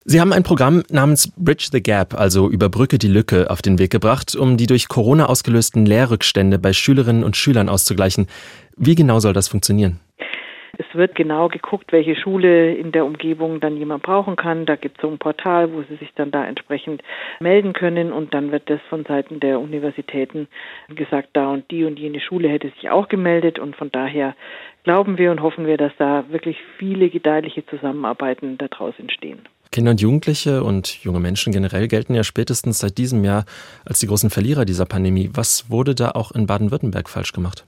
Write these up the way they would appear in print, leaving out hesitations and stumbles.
Sie haben ein Programm namens Bridge the Gap, also Überbrücke die Lücke, auf den Weg gebracht, um die durch Corona ausgelösten Lehrrückstände bei Schülerinnen und Schülern auszugleichen. Wie genau soll das funktionieren? Es wird genau geguckt, welche Schule in der Umgebung dann jemand brauchen kann. Da gibt es so ein Portal, wo sie sich dann da entsprechend melden können und dann wird das von Seiten der Universitäten gesagt, da und jene Schule hätte sich auch gemeldet und von daher glauben wir und hoffen wir, dass da wirklich viele gedeihliche Zusammenarbeiten daraus entstehen. Kinder und Jugendliche und junge Menschen generell gelten ja spätestens seit diesem Jahr als die großen Verlierer dieser Pandemie. Was wurde da auch in Baden-Württemberg falsch gemacht?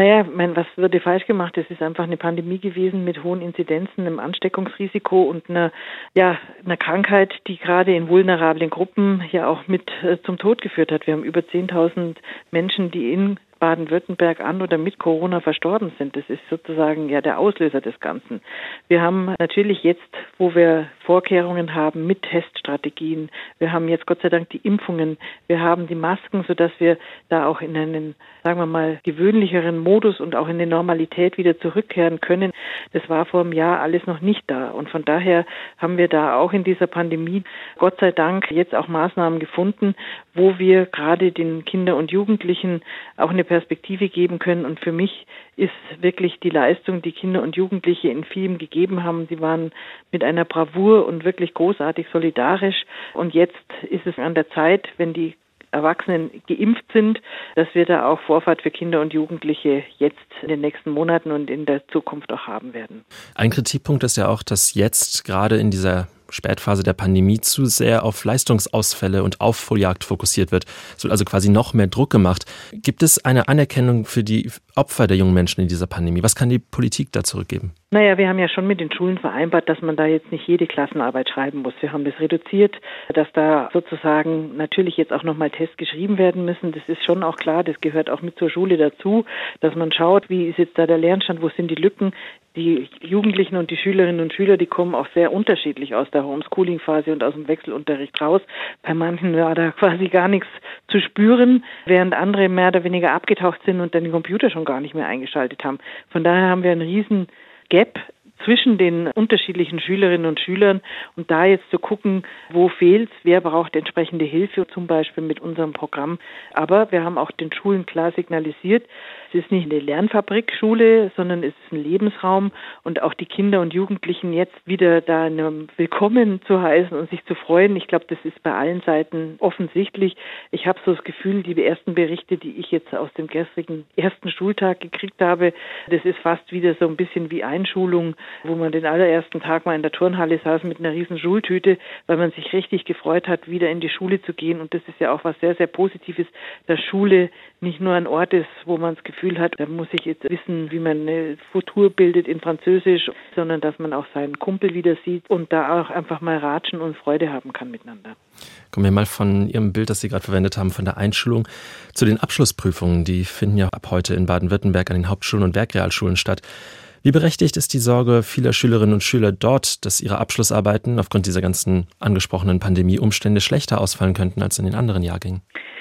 Was wurde falsch gemacht? Es ist einfach eine Pandemie gewesen mit hohen Inzidenzen, einem Ansteckungsrisiko und einer Krankheit, die gerade in vulnerablen Gruppen ja auch mit zum Tod geführt hat. Wir haben über 10.000 Menschen, die in Baden-Württemberg an oder mit Corona verstorben sind. Das ist sozusagen ja der Auslöser des Ganzen. Wir haben natürlich jetzt, wo wir Vorkehrungen haben mit Teststrategien, wir haben jetzt Gott sei Dank die Impfungen, wir haben die Masken, sodass wir da auch in einen, sagen wir mal, gewöhnlicheren Modus und auch in die Normalität wieder zurückkehren können. Das war vor einem Jahr alles noch nicht da und von daher haben wir da auch in dieser Pandemie Gott sei Dank jetzt auch Maßnahmen gefunden, wo wir gerade den Kindern und Jugendlichen auch eine Perspektive geben können. Und für mich ist wirklich die Leistung, die Kinder und Jugendliche in vielem gegeben haben. Sie waren mit einer Bravour und wirklich großartig solidarisch. Und jetzt ist es an der Zeit, wenn die Erwachsenen geimpft sind, dass wir da auch Vorfahrt für Kinder und Jugendliche jetzt in den nächsten Monaten und in der Zukunft auch haben werden. Ein Kritikpunkt ist ja auch, dass jetzt gerade in dieser Spätphase der Pandemie zu sehr auf Leistungsausfälle und Aufholjagd fokussiert wird. Es wird also quasi noch mehr Druck gemacht. Gibt es eine Anerkennung für die Opfer der jungen Menschen in dieser Pandemie? Was kann die Politik da zurückgeben? Wir haben ja schon mit den Schulen vereinbart, dass man da jetzt nicht jede Klassenarbeit schreiben muss. Wir haben das reduziert, dass da sozusagen natürlich jetzt auch nochmal Tests geschrieben werden müssen. Das ist schon auch klar, das gehört auch mit zur Schule dazu, dass man schaut, wie ist jetzt da der Lernstand, wo sind die Lücken. Die Jugendlichen und die Schülerinnen und Schüler, die kommen auch sehr unterschiedlich aus der Homeschooling-Phase und aus dem Wechselunterricht raus. Bei manchen war da quasi gar nichts zu spüren, während andere mehr oder weniger abgetaucht sind und dann den Computer schon gar nicht mehr eingeschaltet haben. Von daher haben wir einen riesen Gap zwischen den unterschiedlichen Schülerinnen und Schülern und da jetzt zu gucken, wo fehlt's, wer braucht entsprechende Hilfe, zum Beispiel mit unserem Programm. Aber wir haben auch den Schulen klar signalisiert, es ist nicht eine Lernfabrikschule, sondern es ist ein Lebensraum und auch die Kinder und Jugendlichen jetzt wieder da willkommen zu heißen und sich zu freuen. Ich glaube, das ist bei allen Seiten offensichtlich. Ich habe so das Gefühl, die ersten Berichte, die ich jetzt aus dem gestrigen ersten Schultag gekriegt habe, das ist fast wieder so ein bisschen wie Einschulung, wo man den allerersten Tag mal in der Turnhalle saß mit einer riesen Schultüte, weil man sich richtig gefreut hat, wieder in die Schule zu gehen. Und das ist ja auch was sehr, sehr Positives, dass Schule nicht nur ein Ort ist, wo man das Gefühl hat, da muss ich jetzt wissen, wie man eine Futur bildet in Französisch, sondern dass man auch seinen Kumpel wieder sieht und da auch einfach mal ratschen und Freude haben kann miteinander. Kommen wir mal von Ihrem Bild, das Sie gerade verwendet haben, von der Einschulung zu den Abschlussprüfungen. Die finden ja ab heute in Baden-Württemberg an den Hauptschulen und Werkrealschulen statt. Wie berechtigt ist die Sorge vieler Schülerinnen und Schüler dort, dass ihre Abschlussarbeiten aufgrund dieser ganzen angesprochenen Pandemieumstände schlechter ausfallen könnten als in den anderen Jahrgängen?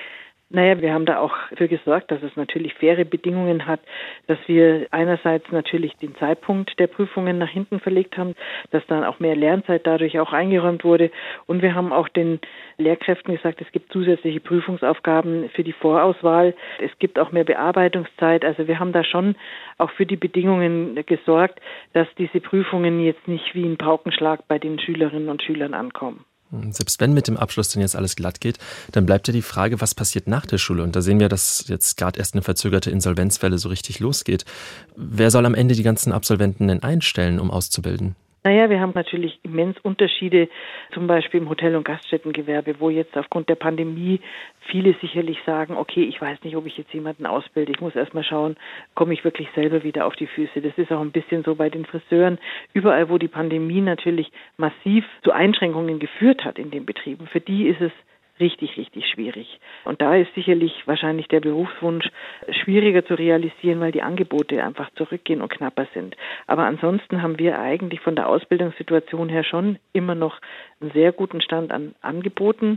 Wir haben da auch dafür gesorgt, dass es natürlich faire Bedingungen hat, dass wir einerseits natürlich den Zeitpunkt der Prüfungen nach hinten verlegt haben, dass dann auch mehr Lernzeit dadurch auch eingeräumt wurde und wir haben auch den Lehrkräften gesagt, es gibt zusätzliche Prüfungsaufgaben für die Vorauswahl, es gibt auch mehr Bearbeitungszeit, also wir haben da schon auch für die Bedingungen gesorgt, dass diese Prüfungen jetzt nicht wie ein Paukenschlag bei den Schülerinnen und Schülern ankommen. Selbst wenn mit dem Abschluss denn jetzt alles glatt geht, dann bleibt ja die Frage, was passiert nach der Schule? Und da sehen wir, dass jetzt gerade erst eine verzögerte Insolvenzwelle so richtig losgeht. Wer soll am Ende die ganzen Absolventen denn einstellen, um auszubilden? Wir haben natürlich immens Unterschiede, zum Beispiel im Hotel- und Gaststättengewerbe, wo jetzt aufgrund der Pandemie viele sicherlich sagen, okay, ich weiß nicht, ob ich jetzt jemanden ausbilde. Ich muss erst mal schauen, komme ich wirklich selber wieder auf die Füße. Das ist auch ein bisschen so bei den Friseuren. Überall, wo die Pandemie natürlich massiv zu Einschränkungen geführt hat in den Betrieben, für die ist es richtig, richtig schwierig. Und da ist sicherlich wahrscheinlich der Berufswunsch schwieriger zu realisieren, weil die Angebote einfach zurückgehen und knapper sind. Aber ansonsten haben wir eigentlich von der Ausbildungssituation her schon immer noch einen sehr guten Stand an Angeboten.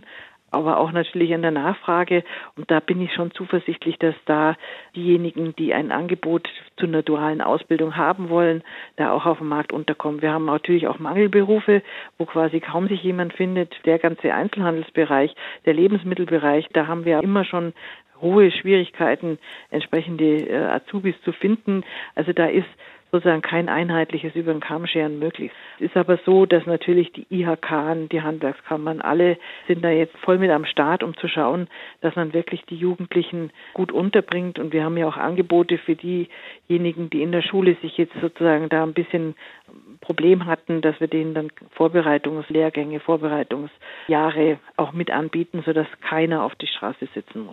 aber auch natürlich an der Nachfrage. Und da bin ich schon zuversichtlich, dass da diejenigen, die ein Angebot zu einer dualen Ausbildung haben wollen, da auch auf dem Markt unterkommen. Wir haben natürlich auch Mangelberufe, wo quasi kaum sich jemand findet. Der ganze Einzelhandelsbereich, der Lebensmittelbereich, da haben wir immer schon hohe Schwierigkeiten, entsprechende Azubis zu finden. Also da ist sozusagen kein einheitliches über den Kamm scheren möglich. Es ist aber so, dass natürlich die IHK, die Handwerkskammern, alle sind da jetzt voll mit am Start, um zu schauen, dass man wirklich die Jugendlichen gut unterbringt. Und wir haben ja auch Angebote für diejenigen, die in der Schule sich jetzt sozusagen da ein bisschen Problem hatten, dass wir denen dann Vorbereitungslehrgänge, Vorbereitungsjahre auch mit anbieten, sodass keiner auf die Straße sitzen muss.